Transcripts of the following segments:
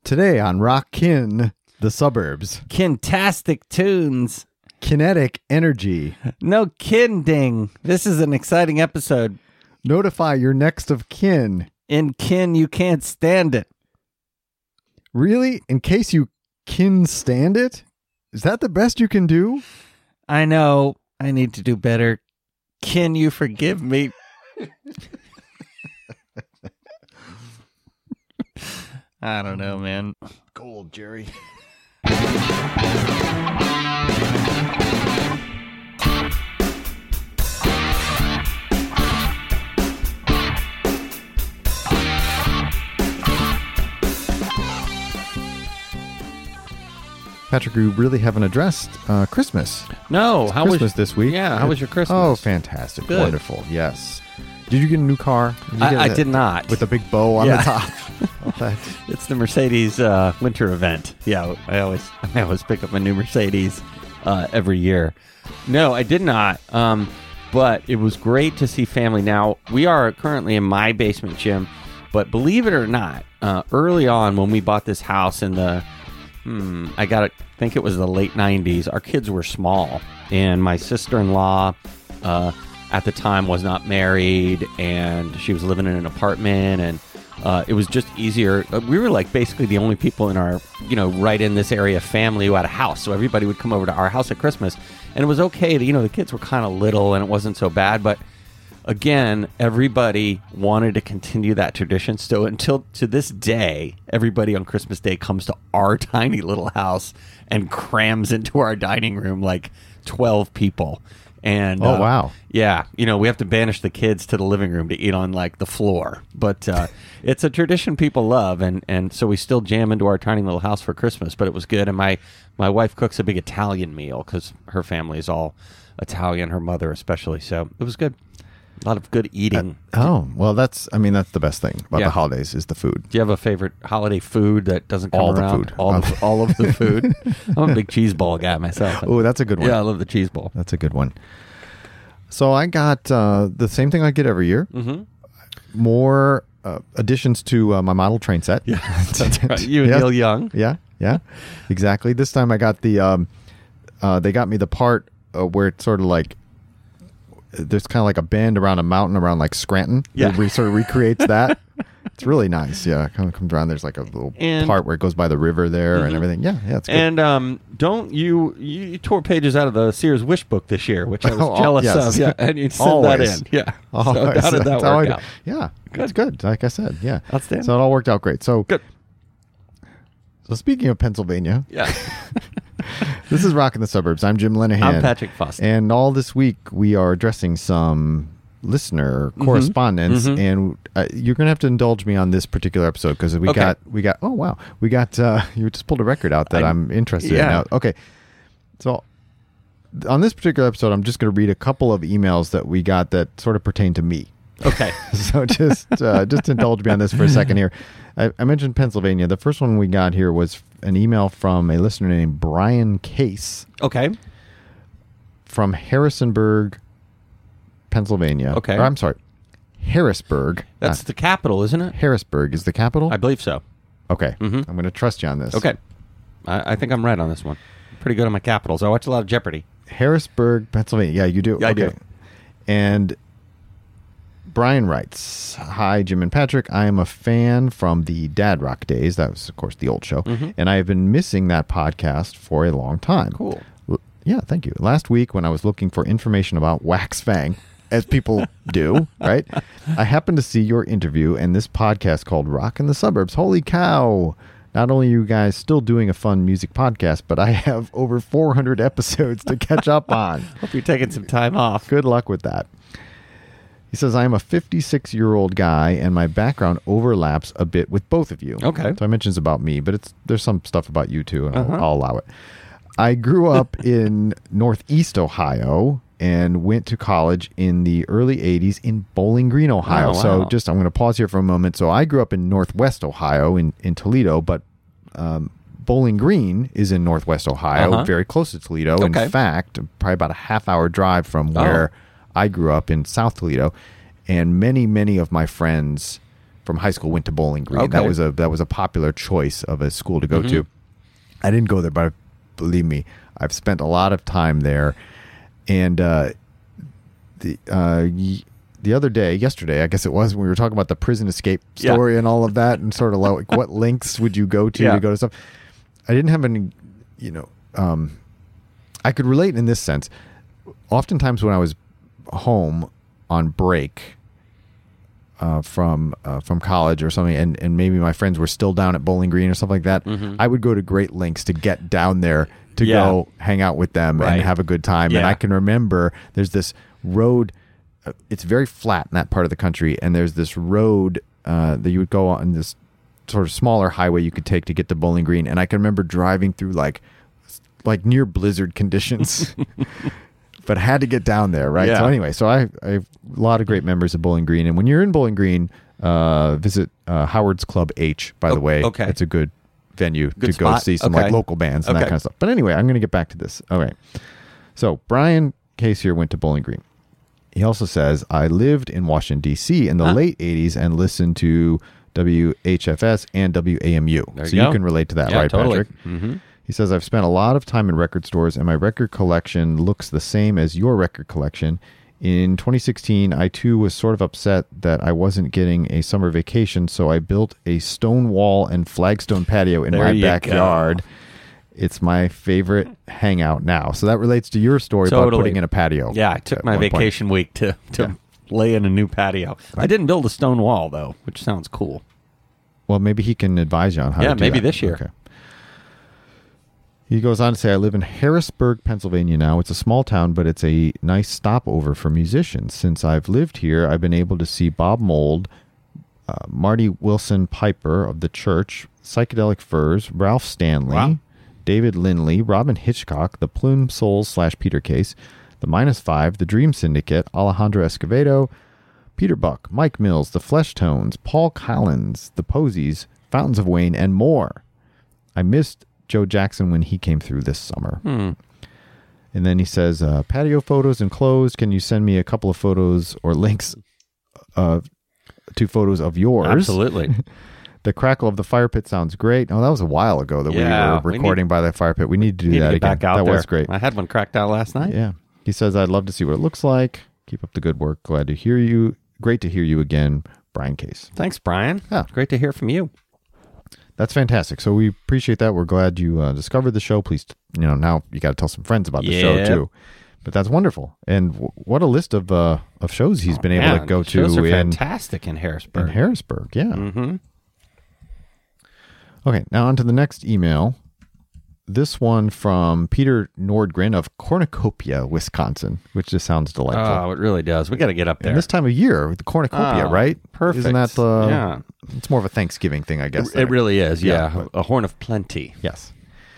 Today on Rockin' the Suburbs. Kintastic tunes. Kinetic energy. No kidding. This is an exciting episode. Notify your next of kin. In kin, you can't stand it. Really? In case you can stand it? Is that the best you can do? I know. I need to do better. Can you forgive me? I don't know, man. Gold, Jerry. Patrick, we really haven't addressed Christmas. No. How Christmas was this week? Yeah, how was your Christmas? Oh, fantastic. Good. Wonderful. Yes. Did you get a new car? I did not. With a big bow on the top. It's the Mercedes winter event. Yeah, I always pick up a new Mercedes every year. No, I did not. But it was great to see family. Now, we are currently in my basement, Jim. But believe it or not, early on when we bought this house in the, I think it was the late 90s, our kids were small. And my sister-in-law at the time was not married, and she was living in an apartment, and it was just easier. We were like basically the only people in our, right in this area family who had a house. So everybody would come over to our house at Christmas, and it was okay to, the kids were kind of little and it wasn't so bad. But again, everybody wanted to continue that tradition. So until to this day, everybody on Christmas Day comes to our tiny little house and crams into our dining room like 12 people. And wow. Yeah, we have to banish the kids to the living room to eat on like the floor. But it's a tradition people love, and so we still jam into our tiny little house for Christmas. But it was good, and my wife cooks a big Italian meal because her family is all Italian, her mother especially. So it was good. A lot of good eating. Well, that's the best thing about the holidays is the food. Do you have a favorite holiday food that doesn't come all around? The food. All of the food. I'm a big cheese ball guy myself. Oh, that's a good one. Yeah, I love the cheese ball. That's a good one. So I got the same thing I get every year. Mm-hmm. More additions to my model train set. Yeah, that's right. You and Neil Young. Yeah, exactly. This time I got the, they got me the part where it's sort of like, there's kind of like a bend around a mountain around like Scranton. Yeah. It sort of recreates that. It's really nice. Yeah. It kind of comes around. There's like a little part where it goes by the river there and everything. Yeah. It's good. And don't you tore pages out of the Sears Wish book this year, which I was jealous of. Yeah. And you sent that in. Yeah. Always. So how did that work out? Yeah. It's good. Like I said. Yeah. Outstanding. So it all worked out great. So good. So speaking of Pennsylvania. Yeah. This is Rockin' the Suburbs. I'm Jim Lenahan. I'm Patrick Foster. And all this week we are addressing some listener correspondence, and you're going to have to indulge me on this particular episode because we got you just pulled a record out that I'm interested in now. Okay. So on this particular episode, I'm just going to read a couple of emails that we got that sort of pertain to me. Okay. So just indulge me on this for a second here. I mentioned Pennsylvania. The first one we got here was an email from a listener named Brian Case. Okay. From Harrisonburg, Pennsylvania. Okay. Or, I'm sorry, Harrisburg. That's the capital, isn't it? Harrisburg is the capital? I believe so. Okay. I'm going to trust you on this. Okay. I think I'm right on this one. I'm pretty good on my capitals. I watch a lot of Jeopardy. Harrisburg, Pennsylvania. Yeah, you do? Yeah, okay. I do. And Brian writes, "Hi, Jim and Patrick. I am a fan from the Dad Rock days." That was, of course, the old show. And I have been missing that podcast for a long time. Cool. Yeah, thank you. Last week, when I was looking for information about Wax Fang, as people do, right? I happened to see your interview and this podcast called Rockin' the Suburbs. Holy cow. Not only are you guys still doing a fun music podcast, but I have over 400 episodes to catch up on. Hope you're taking some time off. Good luck with that. He says, I am a 56-year-old guy, and my background overlaps a bit with both of you. Okay. So I mentioned it's about me, but there's some stuff about you, too, and I'll allow it. I grew up in Northeast Ohio and went to college in the early 80s in Bowling Green, Ohio. Oh, wow. So I'm going to pause here for a moment. So I grew up in Northwest Ohio in Toledo, but Bowling Green is in Northwest Ohio, very close to Toledo. Okay. In fact, probably about a half-hour drive from where I grew up in South Toledo. And many, many of my friends from high school went to Bowling Green. Okay. That was a popular choice of a school to go to. I didn't go there, but believe me, I've spent a lot of time there. And the other day, yesterday, I guess it was, when we were talking about the prison escape story and all of that, and sort of like what lengths would you go to go to stuff. I didn't have any, I could relate in this sense. Oftentimes when I was home on break from college or something, and maybe my friends were still down at Bowling Green or something like that, I would go to great lengths to get down there to go hang out with them and have a good time. And I can remember there's this road. It's very flat in that part of the country, and there's this road that you would go on, this sort of smaller highway you could take to get to Bowling Green. And I can remember driving through like near blizzard conditions, but had to get down there, right? So anyway, I have a lot of great memories of Bowling Green. And when you're in Bowling Green, visit Howard's Club H, by the way. Okay. It's a good venue to go see some like local bands and that kind of stuff. But anyway, I'm going to get back to this. All right. So Brian Case here went to Bowling Green. He also says, I lived in Washington, D.C. in the late 80s and listened to WHFS and WAMU. So you can relate to that, right, totally. Patrick? Mm-hmm. He says, I've spent a lot of time in record stores, and my record collection looks the same as your record collection. In 2016, I too was sort of upset that I wasn't getting a summer vacation, so I built a stone wall and flagstone patio in my backyard. Go. It's my favorite hangout now. So that relates to your story about putting in a patio. Yeah, I took my vacation week to lay in a new patio. I didn't build a stone wall, though, which sounds cool. Well, maybe he can advise you on how to do that. Yeah, maybe this year. Okay. He goes on to say, I live in Harrisburg, Pennsylvania now. It's a small town, but it's a nice stopover for musicians. Since I've lived here, I've been able to see Bob Mould, Marty Wilson Piper of The Church, Psychedelic Furs, Ralph Stanley, David Lindley, Robin Hitchcock, the Plume Souls / Peter Case, the -5, the Dream Syndicate, Alejandro Escovedo, Peter Buck, Mike Mills, the Flesh Tones, Paul Collins, the Posies, Fountains of Wayne, and more. I missed Joe Jackson when he came through this summer. And then he says, patio photos enclosed. Can you send me a couple of photos or links to photos of yours? Absolutely. The crackle of the fire pit sounds great. Oh, that was a while ago that we were recording by the fire pit. We need to do that again. That was great. I had one cracked out last night. Yeah. He says, I'd love to see what it looks like. Keep up the good work. Glad to hear you. Great to hear you again, Brian Case. Thanks, Brian. Yeah. Great to hear from you. That's fantastic. So we appreciate that. We're glad you discovered the show. Please, now you got to tell some friends about the show too. But that's wonderful. And what a list of shows he's been able to go to. Shows are fantastic in Harrisburg. In Harrisburg, yeah. Mm-hmm. Okay, now on to the next email. This one from Peter Nordgren of Cornucopia, Wisconsin, which just sounds delightful. Oh, it really does. We got to get up there. And this time of year, the cornucopia, right? Perfect. Isn't that it's more of a Thanksgiving thing, I guess. It really is, yeah. A horn of plenty. Yes.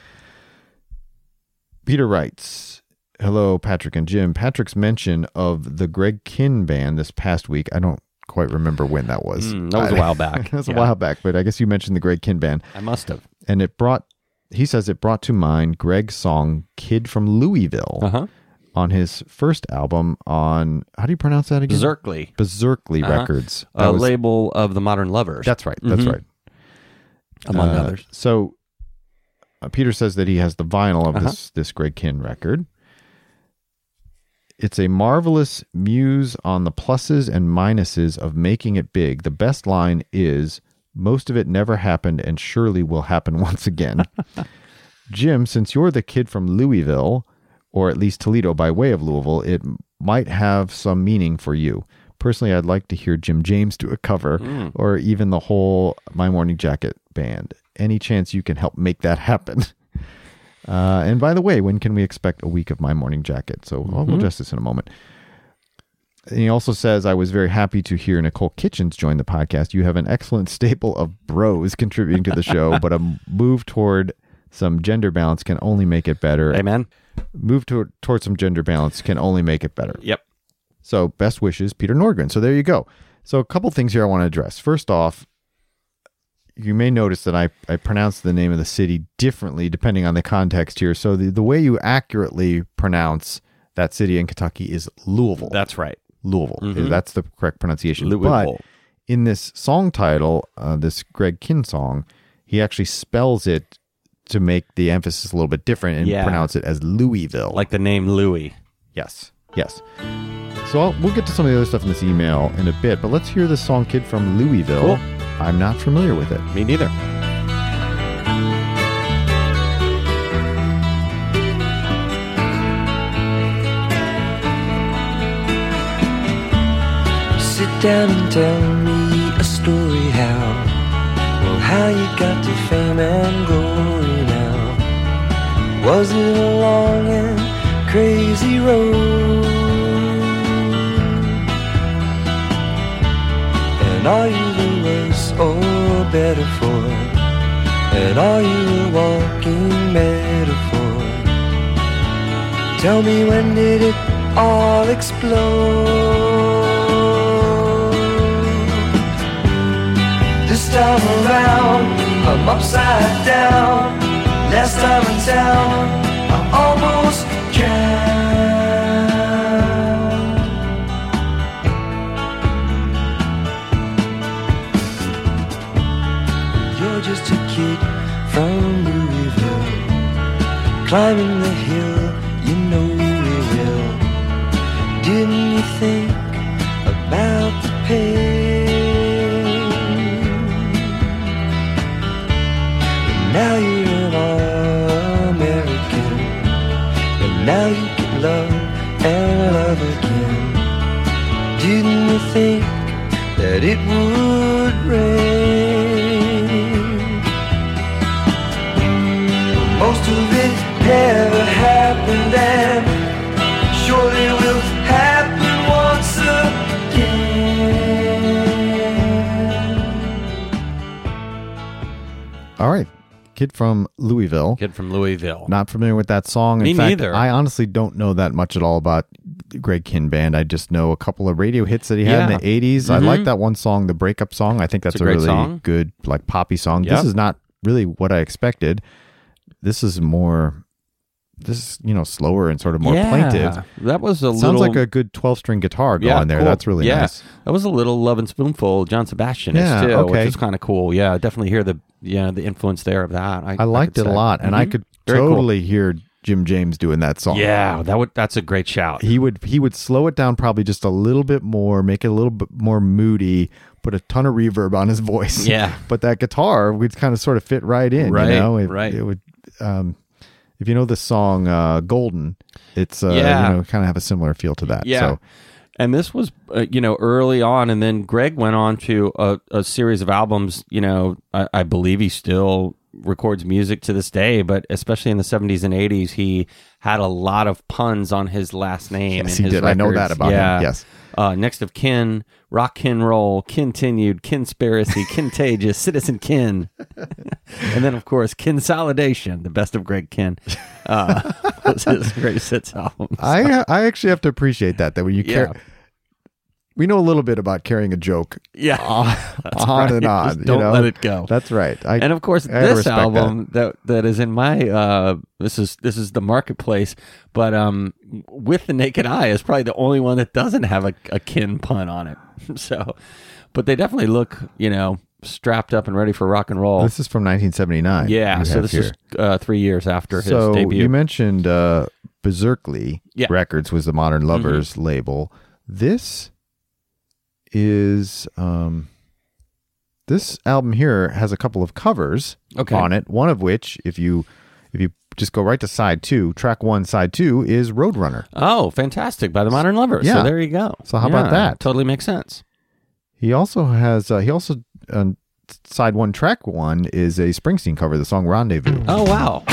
Peter writes, hello, Patrick and Jim. Patrick's mention of the Greg Kihn band this past week, I don't quite remember when that was. That was a while back. That was a while back, but I guess you mentioned the Greg Kihn band. I must have. And he says it brought to mind Greg's song Kid from Louisville on his first album on, how do you pronounce that again? Berserkly Records. A label of the Modern Lovers. That's right. That's right. Among others. So Peter says that he has the vinyl of this Greg Kihn record. It's a marvelous muse on the pluses and minuses of making it big. The best line is, most of it never happened and surely will happen once again. Jim, since you're the kid from Louisville, or at least Toledo by way of Louisville, it might have some meaning for you. Personally, I'd like to hear Jim James do a cover, or even the whole My Morning Jacket band. Any chance you can help make that happen? And by the way, when can we expect a week of My Morning Jacket? So we'll address this in a moment. And he also says, I was very happy to hear Nicole Kitchens join the podcast. You have an excellent staple of bros contributing to the show, but a move toward some gender balance can only make it better. Amen. Move toward some gender balance can only make it better. Yep. So best wishes, Peter Nordgren. So there you go. So a couple things here I want to address. First off, you may notice that I pronounce the name of the city differently depending on the context here. So the way you accurately pronounce that city in Kentucky is Louisville. That's right. Louisville. That's the correct pronunciation. Louisville. But in this song title, this Greg Kihn song, he actually spells it to make the emphasis a little bit different and pronounce it as Louisville. Like the name Louis. Yes. So we'll get to some of the other stuff in this email in a bit, but let's hear this song, Kid from Louisville. Cool. I'm not familiar with it. Me neither. Sit down and tell me a story how you got to fame and glory now. Was it a long and crazy road? And are you the worse or better for it? And are you a walking metaphor? Tell me, when did it all explode? This time around, I'm upside down. Last time in town, I almost drowned. You're just a kid from Louisville, climbing the hill, you know we will. Didn't you think about the pain? Now you're an All-American, and now you get love and love again. Didn't you think that it would rain? Most of it never happened, and surely will happen once again. All right. Kid from Louisville. Not familiar with that song. Me in fact, neither. I honestly don't know that much at all about Greg Kihn Band. I just know a couple of radio hits that he had in the 80s. I like that one song, the breakup song. I think that's a really song. good, like, poppy song. Yep. This is not really what I expected. This is slower and sort of more plaintive. That was Sounds like a good 12-string guitar going there. Cool. That's really nice. That was a little Love and Spoonful John Sebastian too, which is kind of cool. Yeah, definitely hear the influence there of that. I liked it a lot, and I could totally hear Jim James doing that song. Yeah, that's a great shout. He would slow it down probably just a little bit more, make it a little bit more moody, put a ton of reverb on his voice. Yeah. But that guitar would kind of sort of fit right in. Right, you know? right. It would. If you know the song "Golden," it's kind of have a similar feel to that. Yeah. So, and this was early on, and then Greg went on to a series of albums. I believe he still records music to this day, but especially in the 70s and 80s, he had a lot of puns on his last name. Yes, in he his did. Records. I know that about him. Yes. Next of Kin, Rock Kin Roll, Continued, Kinspiracy, Contagious, Citizen Kin. And then, of course, Consolidation, the best of Greg Kihn. Was his greatest hits album. So. I actually have to appreciate that when you care. We know a little bit about carrying a joke on and on. Just don't let it go. That's right. And of course, this album that is in my this is the Marketplace, but With the Naked Eye is probably the only one that doesn't have a Kin pun on it. So, but they definitely look strapped up and ready for rock and roll. This is from 1979. Yeah, so this is 3 years after his debut. You mentioned Berserkly Records was the Modern Lovers label. This is this album here has a couple of covers on it. One of which, if you just go right to side 2, track 1, side 2 is Roadrunner. Oh, fantastic! By the Modern Lovers. Yeah. So there you go. So how about that? Totally makes sense. He also has side 1, track 1 is a Springsteen cover of the song Rendezvous. Oh wow.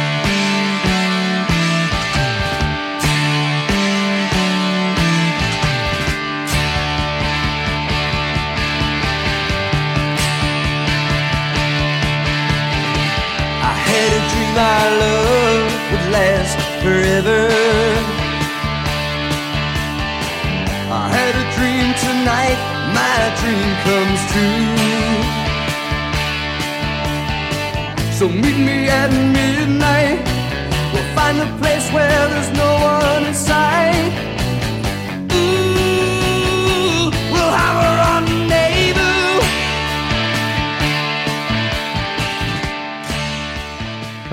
My love would last forever. I had a dream tonight, my dream comes true. So meet me at midnight, we'll find a place where there's no one in sight. Ooh, we'll have a rendezvous.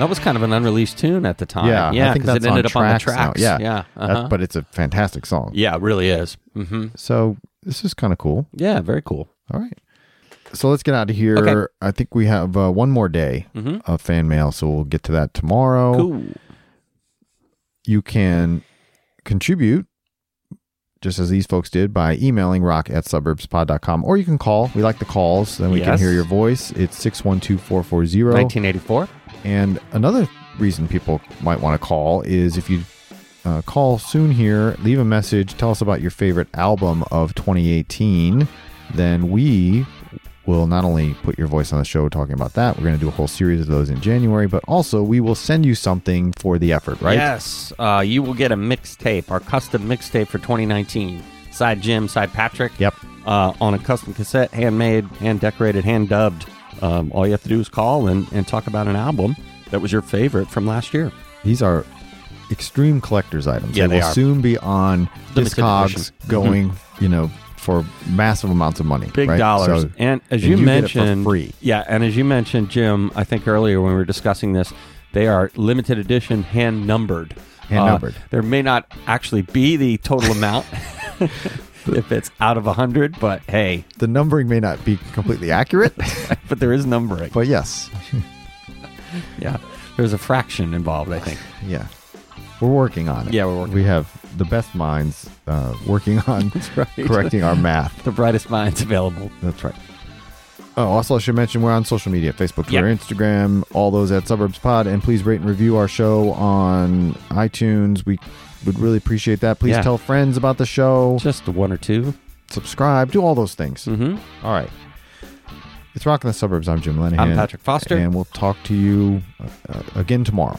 That was kind of an unreleased tune at the time. Yeah, I think because it that's ended on up on the tracks tracks. now. Yeah. But it's a fantastic song. Yeah, it really is. So this is kind of cool. Yeah, very cool. All right. So let's get out of here. Okay. I think we have one more day of fan mail, so we'll get to that tomorrow. Cool. You can contribute, just as these folks did, by emailing rock@suburbspod.com, or you can call. We like the calls, then we can Yes. hear your voice. It's 612-440. 1984. And another reason people might want to call is if you call soon here, leave a message, tell us about your favorite album of 2018, then we will not only put your voice on the show talking about that, we're going to do a whole series of those in January, but also we will send you something for the effort, right? Yes. You will get a mixtape, our custom mixtape for 2019. Side Jim, side Patrick. Yep. On a custom cassette, handmade, hand decorated, hand dubbed. All you have to do is call and talk about an album that was your favorite from last year. These are extreme collector's items. Yeah, they they will are. soon be on Limited Discogs edition. going, for massive amounts of money. Big right? dollars. So- and as and you you get it mentioned, for free. Yeah, and as you mentioned, Jim, I think earlier when we were discussing this, they are limited edition, hand numbered. Hand-numbered. There may not actually be the total amount if it's out of 100, but hey, The numbering may not be completely accurate, but there is numbering. but yes. Yeah, there's a fraction involved, I think. Yeah. We're working on it. Yeah, we're working We have the best minds working on right. correcting our math. The brightest minds available. That's right. Oh, also, I should mention we're on social media, Facebook, Twitter, Yep. Instagram, all those at Suburbs Pod. And please rate and review our show on iTunes. We would really appreciate that. Please Yeah. tell friends about the show. Just one or two. Subscribe. Do all those things. Mm-hmm. All right. It's Rock in the Suburbs. I'm Jim Lenahan. I'm Patrick Foster. And we'll talk to you again tomorrow.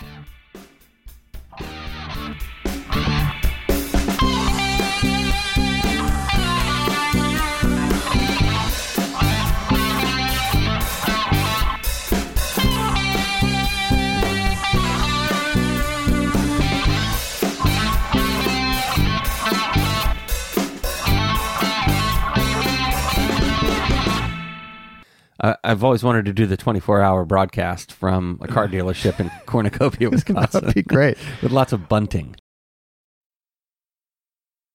I've always wanted to do the 24-hour broadcast from a car dealership in Cornucopia, Wisconsin. That'd be great. With lots of bunting.